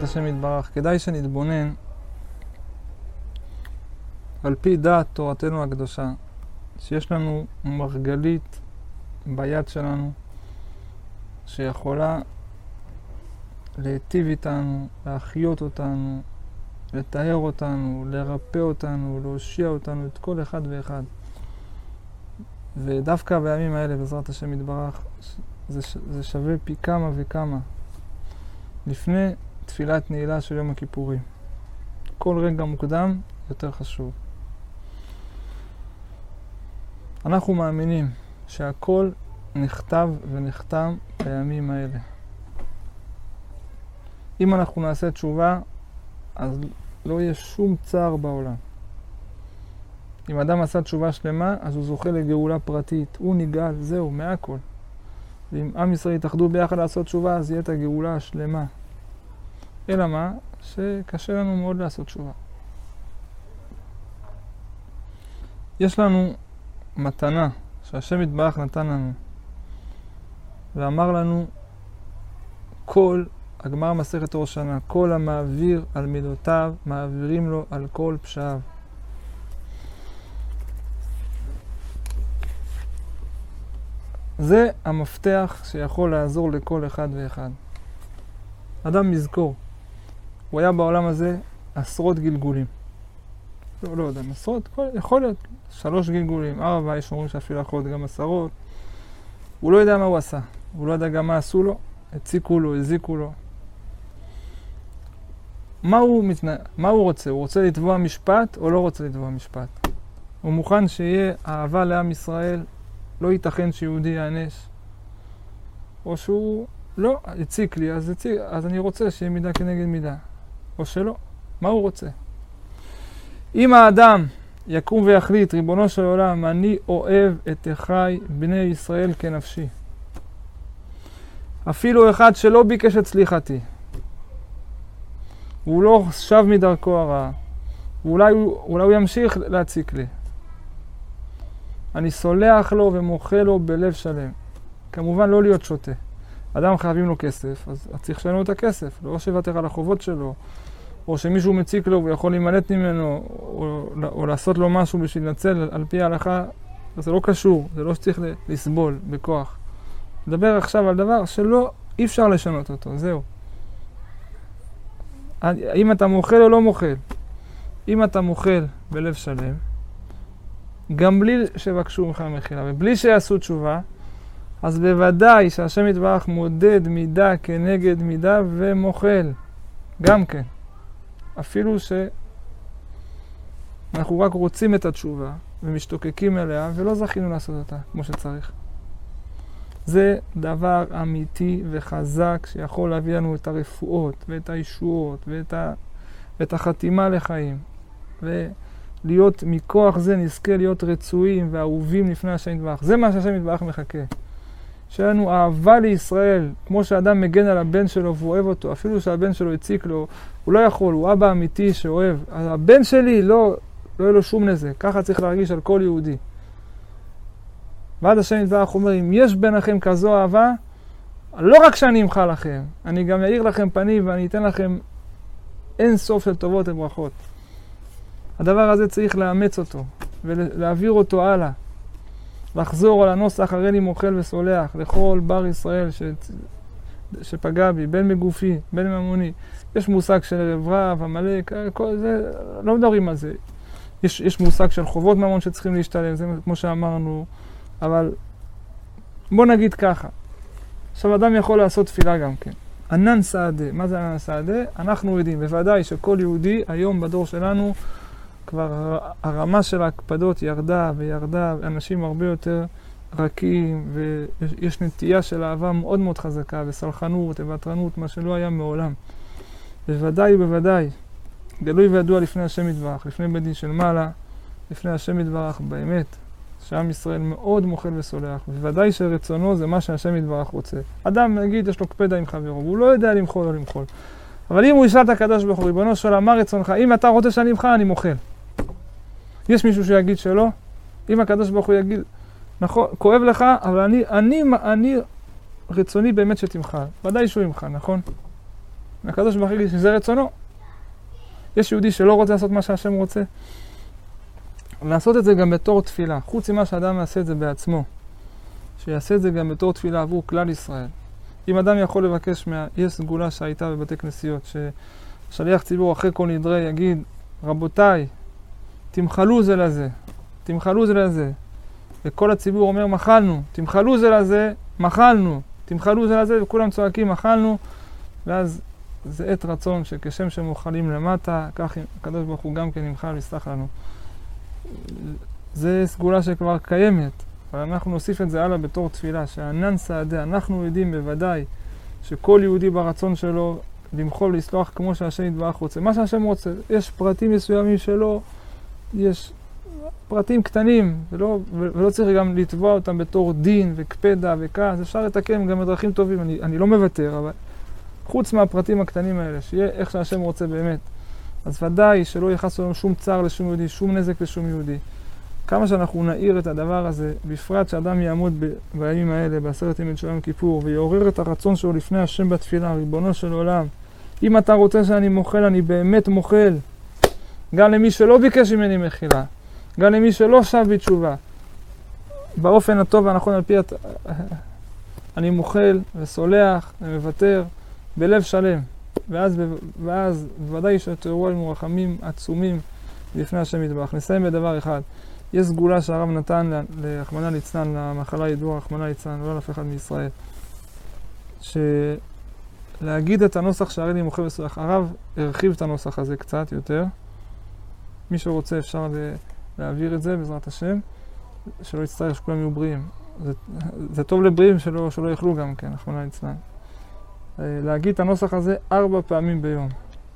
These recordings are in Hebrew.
השם יתברך, כדאי שנתבונן על פי דעת תורתנו הקדושה, שיש לנו מרגלית ביד שלנו, שיכולה להיטיב איתנו, להחיות אותנו, לטהר אותנו, לרפא אותנו, להושיע אותנו, את כל אחד ואחד. ודווקא בימים האלה, בעזרת השם יתברך, זה שווה פי כמה וכמה. לפני תפילת נעילה של יום הכיפורים. כל רגע מוקדם יותר חשוב. אנחנו מאמינים שהכל נכתב ונחתם בימים האלה. אם אנחנו נעשה תשובה, אז לא יהיה שום צער בעולם. אם אדם עשה תשובה שלמה, אז הוא זוכה לגאולה פרטית. הוא נגאל, זהו, מהכל. ואם עם ישראל יתאחדו ביחד לעשות תשובה, אז יהיה את הגאולה השלמה. אלא מה? שקשה לנו מאוד לעשות תשובה. יש לנו מתנה שהשם יתברך נתן לנו. ואמר לנו, כל הגמר מסכת ראש השנה, כל המעביר על מידותיו, מעבירים לו על כל פשעיו. זה המפתח שיכול לעזור לכל אחד ואחד. אדם מזכור, הוא היה בעולם הזה עשרות גלגולים. לא יודע, עשרות, יכול להיות 3 גלגולים, 4, יש אומרים שאפילו יכול להיות גם 10. הוא לא יודע מה הוא עשה, הוא לא יודע גם מה עשו לו, הציקו לו, הזיקו לו. מה הוא רוצה? הוא רוצה לתבוע משפט או לא רוצה לתבוע משפט? הוא מוכן שיהיה אהבה לעם ישראל, לא ייתכן שיהודי יענש. או שהוא לא, הציק לי, אז אני רוצה שיהיה מידה כנגד מידה. או שלא, מה הוא רוצה? אם האדם יקום ויחליט, ריבונו של עולם, אני אוהב את אחי בני ישראל כנפשי. אפילו אחד שלא ביקש את סליחתי. הוא לא שב מדרכו הרעה. אולי הוא ימשיך להציק לי. אני סולח לו ומוחה לו בלב שלם. כמובן לא להיות שוטה. אדם חייבים לו כסף, אז צריך לשלם לו את הכסף. לא שיוותר על החובות שלו, או שמישהו מציק לו ויכול להימלט ממנו, או לעשות לו משהו בשביל לנצל על פי ההלכה. זה לא קשור, זה לא שצריך לסבול בכוח. נדבר עכשיו על דבר שלא, אי אפשר לשנות אותו, זהו. אם אתה מוכל או לא מוכל, אם אתה מוכל בלב שלם, גם בלי שבקשו ממך מחילה ובלי שיעשו תשובה, אז בוודאי שהשם יתברך מודד מידה כנגד מידה ומוכל. גם כן. אפילו שאנחנו רק רוצים את התשובה ומשתוקקים אליה ולא זכינו לעשות אותה כמו שצריך. זה דבר אמיתי וחזק שיכול להביא לנו את הרפואות ואת הישועות ואת החתימה לחיים. ולהיות מכוח זה נזכה להיות רצויים ואהובים לפני השם יתברך. זה מה שהשם יתברך מחכה. שיהיה לנו אהבה לישראל, כמו שאדם מגן על הבן שלו והוא אוהב אותו, אפילו שהבן שלו הציק לו, הוא לא יכול, הוא אבא אמיתי שאוהב. אז הבן שלי לא יהיה לו שום נזק, ככה צריך להרגיש על כל יהודי. ועד השם יתברך אומר, אם יש ביניכם כזו אהבה, לא רק שאני אמחה לכם, אני גם אעיר לכם פנים ואני אתן לכם אין סוף של טובות וברכות. הדבר הזה צריך לאמץ אותו ולהעביר אותו הלאה. לחזור על הנוסח הריני מוכל וסולח לכל בר ישראל שפגע בי, בין מגופי, בין ממוני. יש מושג של רב, עמלק, כל זה, לא מדברים על זה. יש מושג של חובות ממון שצריכים להשתלם, זה כמו שאמרנו, אבל בוא נגיד ככה. עכשיו אדם יכול לעשות תפילה גם כן. ענן סעדה, מה זה ענן סעדה? אנחנו יודעים, בוודאי שכל יהודי היום בדור שלנו כבר הרמה של ההקפדות ירדה וירדה, אנשים הרבה יותר רכים, ויש נטייה של אהבה מאוד מאוד חזקה, וסלחנות ובטרנות, מה שלא היה מעולם. בוודאי ובוודאי, גלוי וידוע לפני השם יתברך, לפני בית דין של מעלה, לפני השם יתברך באמת, שעם ישראל מאוד מוכל וסולח, ובוודאי שרצונו זה מה שהשם יתברך רוצה. אדם נגיד יש לו קפדה עם חברו, והוא לא יודע למחול או למחול. אבל אם הוא ישאל את הקדוש ברוך הוא, ריבונו של עולם, מה רצונך? אם אתה רוצה שאני אמחה, אני מוחל. יש מישהו שיגיד שלא? אם הקדוש ברוך הוא יגיד, נכון, כואב לך, אבל אני רצוני באמת שתמחה. ודאי שהוא ימחה, נכון? והקדוש ברוך הוא שזה רצונו. יש יהודי שלא רוצה לעשות מה שהשם רוצה. לעשות את זה גם בתור תפילה. חוץ ממה שאדם יעשה את זה בעצמו. שיעשה את זה גם בתור תפילה עבור כלל ישראל. אם אדם יכול לבקש יש סגולה שהייתה בבתי כנסיות, ששליח ציבור אחרי כל נדרי יגיד, רבותיי, תמחלו זה לזה, תמחלו זה לזה. וכל הציבור אומר, מחלנו, תמחלו זה לזה, מחלנו, תמחלו זה לזה, וכולם צועקים, מחלנו. ואז זה עת רצון שכשם שמוחלים למטה, כך הקדוש ברוך הוא גם כן ימחל ויסלח לנו. זה סגולה שכבר קיימת, אבל אנחנו נוסיף את זה הלאה בתור תפילה, שענן סעדה, אנחנו יודעים בוודאי שכל יהודי ברצון שלו למחול ולסלוח כמו שהשם יתברך רוצה. מה שהשם רוצה, יש פרטים מסוימים שלו, יש פרטים קטנים, ולא צריך גם לתבוע אותם בתור דין וקפדה וכעס, אפשר לתקן גם בדרכים טובים, אני לא מוותר, אבל חוץ מהפרטים הקטנים האלה, שיהיה איך שהשם רוצה באמת. אז ודאי שלא יחס לנו שום צער לשום יהודי, שום נזק לשום יהודי. כמה שאנחנו נעיר את הדבר הזה, בפרט שאדם יעמוד בימים האלה, בעשרת ימים של יום כיפור, ויעורר את הרצון שלו לפני השם בתפילה, ריבונו של עולם. אם אתה רוצה שאני מוחל, אני באמת מוחל. גם למי שלא ביקש ממני מחילה, גם למי שלא שב בתשובה. באופן הטוב והנכון על פי אני מוחל וסולח ומוותר בלב שלם. ואז בוודאי שתראו עלינו רחמים עצומים לפני השם יתברך. נסיים בדבר אחד. יש סגולה שהרב נתן לרחמנא ליצלן, למחלה ידועה רחמנא ליצלן, לא לאף אחד מישראל. להגיד את הנוסח שהרי לי מוחל וסולח. הרב הרחיב את הנוסח הזה קצת יותר. מי שרוצה אפשר להעביר את זה בעזרת השם, שלא יצטרך שכולם יהיו בריאים. זה טוב לבריאים שלא יאכלו גם כן, רחמנא ליצלן. להגיד את הנוסח הזה 4 פעמים ביום.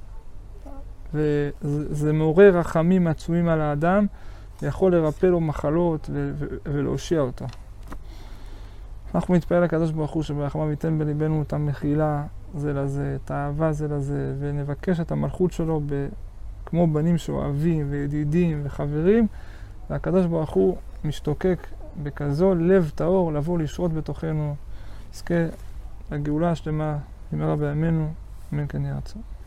וזה מעורר רחמים עצומים על האדם, ויכול לרפא לו מחלות ולהושיע אותו. אנחנו מתפעל לקדוש ברוך הוא שברחמיו ייתן בליבנו את המחילה זה לזה, את האהבה זה לזה, ונבקש את המלכות שלו כמו בנים שאוהבים וידידים וחברים, והקדוש ברוך הוא משתוקק בכזו לב טהור לבוא לשרות בתוכנו. נזכה הגאולה השלמה במהרה בימינו, אמן כן יהי רצון.